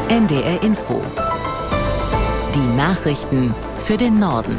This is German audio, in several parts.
NDR Info. Die Nachrichten für den Norden.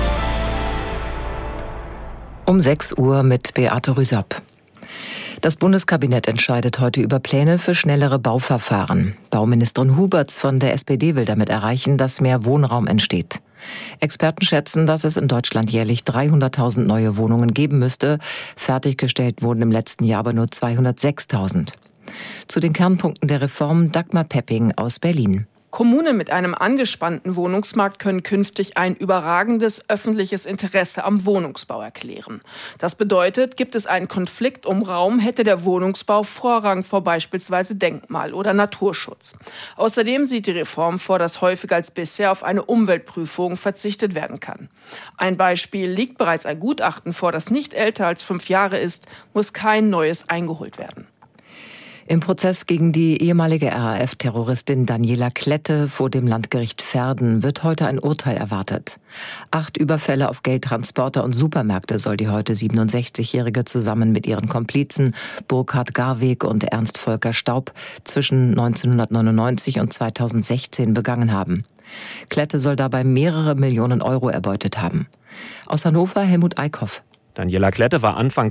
Um 6 Uhr mit Beate Rüsapp. Das Bundeskabinett entscheidet heute über Pläne für schnellere Bauverfahren. Bauministerin Huberts von der SPD will damit erreichen, dass mehr Wohnraum entsteht. Experten schätzen, dass es in Deutschland jährlich 300.000 neue Wohnungen geben müsste. Fertiggestellt wurden im letzten Jahr aber nur 206.000. Zu den Kernpunkten der Reform Dagmar Pepping aus Berlin. Kommunen mit einem angespannten Wohnungsmarkt können künftig ein überragendes öffentliches Interesse am Wohnungsbau erklären. Das bedeutet, gibt es einen Konflikt um Raum, hätte der Wohnungsbau Vorrang vor beispielsweise Denkmal- oder Naturschutz. Außerdem sieht die Reform vor, dass häufiger als bisher auf eine Umweltprüfung verzichtet werden kann. Ein Beispiel: liegt bereits ein Gutachten vor, das nicht älter als 5 Jahre ist, muss kein neues eingeholt werden. Im Prozess gegen die ehemalige RAF-Terroristin Daniela Klette vor dem Landgericht Verden wird heute ein Urteil erwartet. 8 Überfälle auf Geldtransporter und Supermärkte soll die heute 67-Jährige zusammen mit ihren Komplizen Burkhard Garweg und Ernst Volker Staub zwischen 1999 und 2016 begangen haben. Klette soll dabei mehrere Millionen Euro erbeutet haben. Aus Hannover Helmut Eickhoff. Daniela Klette war Anfang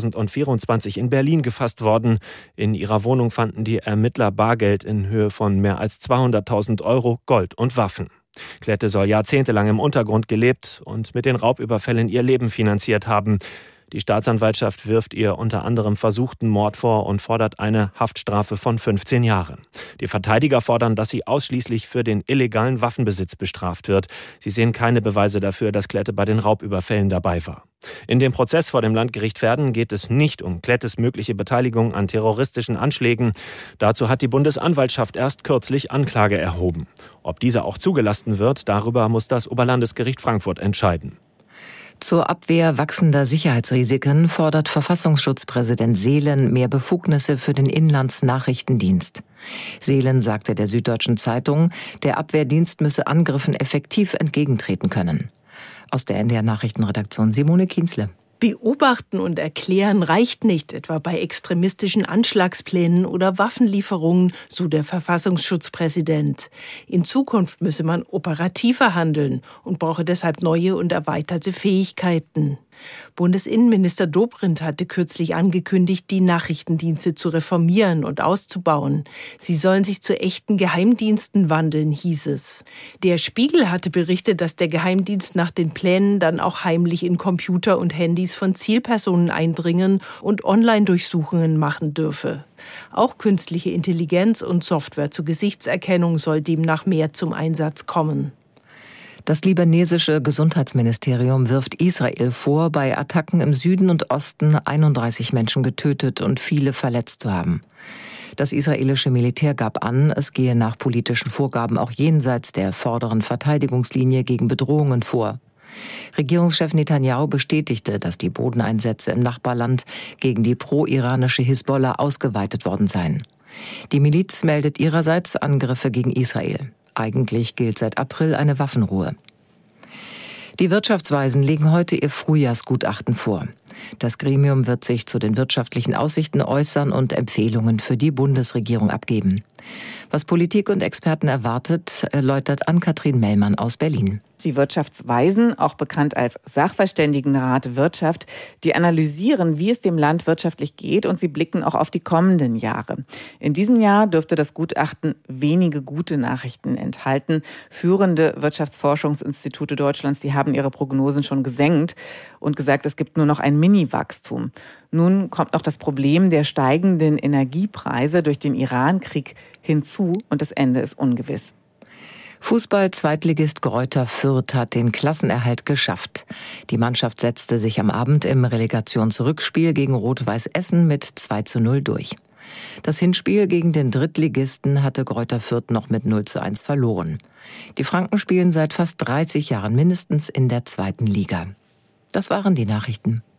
2024 in Berlin gefasst worden. In ihrer Wohnung fanden die Ermittler Bargeld in Höhe von mehr als 200.000 Euro, Gold und Waffen. Klette soll jahrzehntelang im Untergrund gelebt und mit den Raubüberfällen ihr Leben finanziert haben. Die Staatsanwaltschaft wirft ihr unter anderem versuchten Mord vor und fordert eine Haftstrafe von 15 Jahren. Die Verteidiger fordern, dass sie ausschließlich für den illegalen Waffenbesitz bestraft wird. Sie sehen keine Beweise dafür, dass Klette bei den Raubüberfällen dabei war. In dem Prozess vor dem Landgericht Verden geht es nicht um Klettes mögliche Beteiligung an terroristischen Anschlägen. Dazu hat die Bundesanwaltschaft erst kürzlich Anklage erhoben. Ob diese auch zugelassen wird, darüber muss das Oberlandesgericht Frankfurt entscheiden. Zur Abwehr wachsender Sicherheitsrisiken fordert Verfassungsschutzpräsident Seelen mehr Befugnisse für den Inlandsnachrichtendienst. Seelen sagte der Süddeutschen Zeitung, der Abwehrdienst müsse Angriffen effektiv entgegentreten können. Aus der NDR Nachrichtenredaktion Simone Kienzle. Beobachten und erklären reicht nicht, etwa bei extremistischen Anschlagsplänen oder Waffenlieferungen, so der Verfassungsschutzpräsident. In Zukunft müsse man operativer handeln und brauche deshalb neue und erweiterte Fähigkeiten. Bundesinnenminister Dobrindt hatte kürzlich angekündigt, die Nachrichtendienste zu reformieren und auszubauen. Sie sollen sich zu echten Geheimdiensten wandeln, hieß es. Der Spiegel hatte berichtet, dass der Geheimdienst nach den Plänen dann auch heimlich in Computer und Handys von Zielpersonen eindringen und Online-Durchsuchungen machen dürfe. Auch künstliche Intelligenz und Software zur Gesichtserkennung soll demnach mehr zum Einsatz kommen. Das libanesische Gesundheitsministerium wirft Israel vor, bei Attacken im Süden und Osten 31 Menschen getötet und viele verletzt zu haben. Das israelische Militär gab an, es gehe nach politischen Vorgaben auch jenseits der vorderen Verteidigungslinie gegen Bedrohungen vor. Regierungschef Netanyahu bestätigte, dass die Bodeneinsätze im Nachbarland gegen die pro-iranische Hisbollah ausgeweitet worden seien. Die Miliz meldet ihrerseits Angriffe gegen Israel. Eigentlich gilt seit April eine Waffenruhe. Die Wirtschaftsweisen legen heute ihr Frühjahrsgutachten vor. Das Gremium wird sich zu den wirtschaftlichen Aussichten äußern und Empfehlungen für die Bundesregierung abgeben. Was Politik und Experten erwartet, erläutert Ann-Kathrin Mellmann aus Berlin. Die Wirtschaftsweisen, auch bekannt als Sachverständigenrat Wirtschaft, die analysieren, wie es dem Land wirtschaftlich geht, und sie blicken auch auf die kommenden Jahre. In diesem Jahr dürfte das Gutachten wenige gute Nachrichten enthalten. Führende Wirtschaftsforschungsinstitute Deutschlands, die haben ihre Prognosen schon gesenkt und gesagt, es gibt nur noch ein Mini-Wachstum. Nun kommt noch das Problem der steigenden Energiepreise durch den Iran-Krieg hinzu und das Ende ist ungewiss. Fußball-Zweitligist Greuther Fürth hat den Klassenerhalt geschafft. Die Mannschaft setzte sich am Abend im Relegationsrückspiel gegen Rot-Weiß Essen mit 2:0 durch. Das Hinspiel gegen den Drittligisten hatte Greuther Fürth noch mit 0:1 verloren. Die Franken spielen seit fast 30 Jahren mindestens in der 2. Liga. Das waren die Nachrichten.